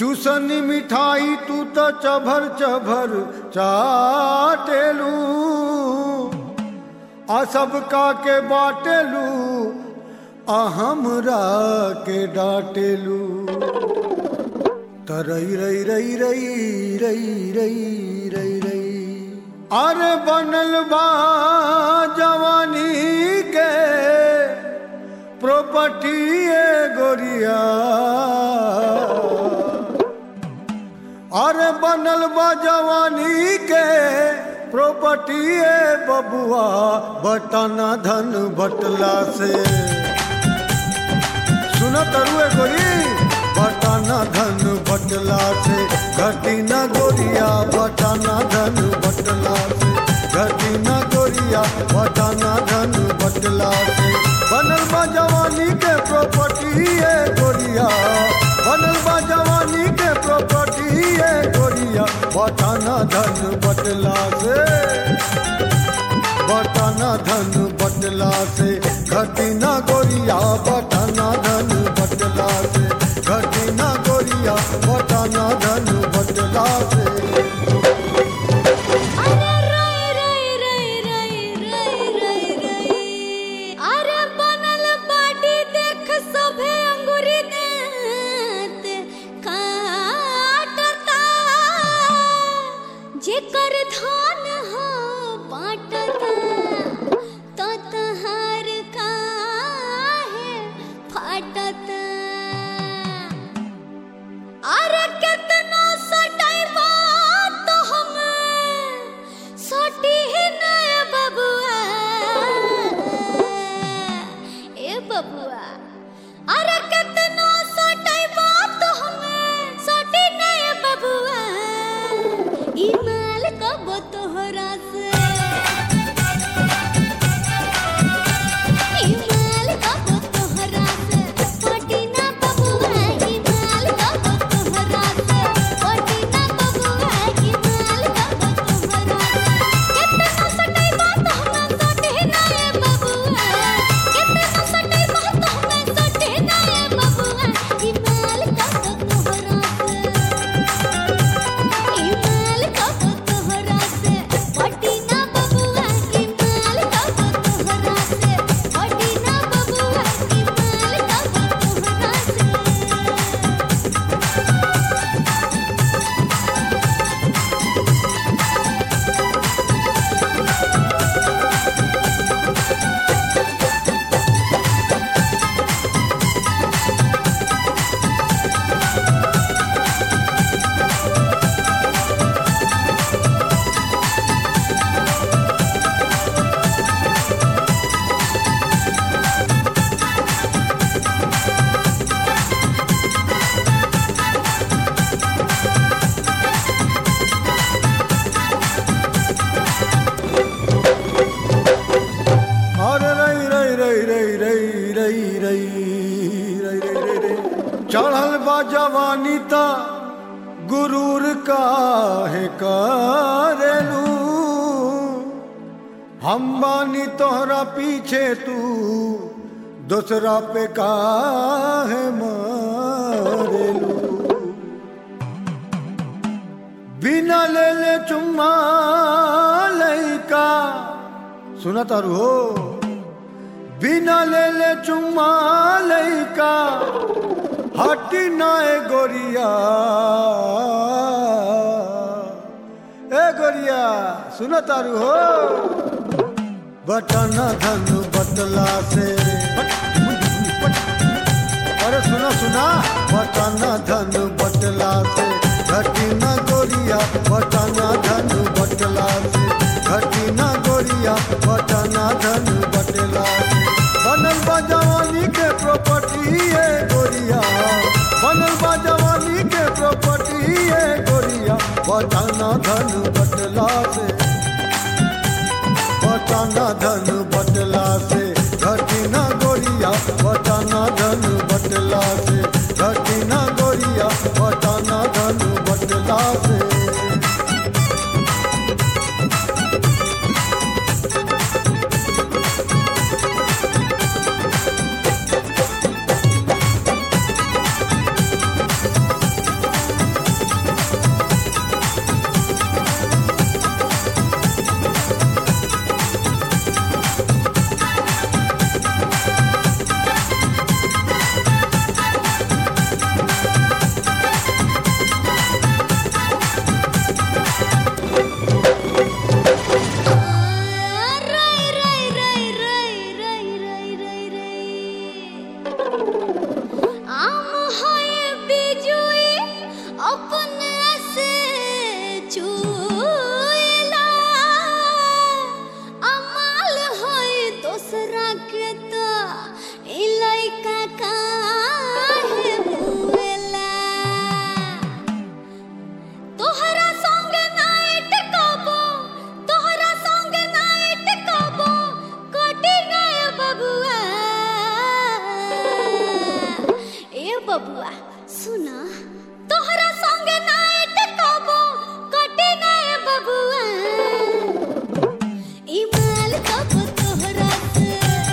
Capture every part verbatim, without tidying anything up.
चूसनी मिठाई तू तो चभर चभर चाटेलू आ सबका के बाटेलू आ हमरा के डाटेलू तरई रई रई रई रई रई रई रई अरे बनल बा जवानी के प्रॉपर्टी गोरिया अरे बनल बा जवानी के प्रॉपर्टी बबुआ बटाना धन बटला से सुना तरुए गोरी बटाना धन बटला से घटी न गोरिया बटाना धन बटला से घटी न गोरिया बटाना धन बटला से बनल बा जवानी के प्रॉपर्टी गोरिया बनल बा जवानी के प्रॉपर्टी गोरिया बटाना धन बटला से बटाना धन बटला से घटी न गोरिया बटाना धन बटला से घटी न गोरिया बटाना धन बटला से जेकर धान हो बाटता तो तहार काहे फाटता अरे कितना सटाइबा तो हम सटी ही न बबुआ ए बबुआ अरे कितना सटाइबा तो हम सटी न बबुआ इमाल कब तोहरा से इमाल कब तोहरा से पटी ना बबुआ इमाल कब तोहरा से पटी ना बबुआ इमाल कब तोहरा से कितना सटाई बात हम सटे ना बबुआ कितना सटाई बात हम सटे ना बबुआ इमाल कब तोहरा से इमाल कब तोहरा से पटी ना बबुआ इमाल कब तोहरा से पटी ना बबुआ इमाल कब तोहरा से अरे रई रई रई रई रई रई रई रई रई रई रई चढ़ल बा जवानी ता गुरूर काहे करेलू हम बानी तोहरा पीछे तू दूसरा पे काहे मारेलू बिना ले ले चुम्मा लइका सुना तारू हो बिना ले ले चुम्मा लइका हटी नाए गोरिया ए गोरिया सुना तारू हो बटाना धन बटला से अरे सुना सुना बटाना धन बटला से घटी न गोरिया बटाना धन बटला से घटी न गोरिया बटाना धन बटला से बनल बा जवानी के प्रॉपर्टी गोरिया बनल बा जवानी के प्रॉपर्टी गोरिया बटाना धन बटला से बटाना धन बटला से घटी न गोरिया बटाना धन बटला से घटी न गोरिया बटाना धन बटला से बबुआ सुना तोहरा संगे नाइट कबो कटे ना ए बबुआ ई माल कब तोहरा से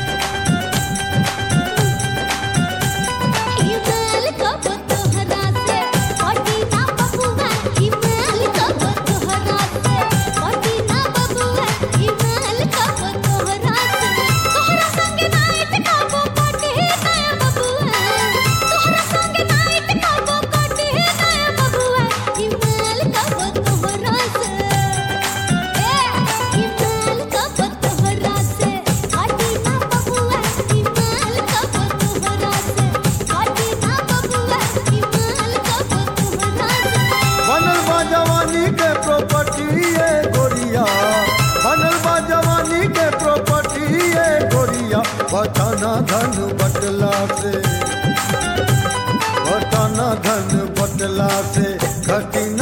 ई माल कब तोहरा से कटे ना बबुआ ई माल कब तोहरा से कटे ना बबुआ ई माल कब तोहरा से तोहरा संगे नाइट कबो कटे ना ए बबुआ तोहरा संगे नाइट कबो कटे ना ए बबुआ ई माल कब तोहरा से ए ई माल कब तोहरा से कटे ना बबुआ ई माल कब तोहरा से कटे ना बबुआ ई माल कब तोहरा से बनल बा जवानी के प्रॉपर्टी ये गोरिया बनल बा जवानी के प्रॉपर्टी ये गोरिया बटाना धन बटला से बटाना धन बटला से घटी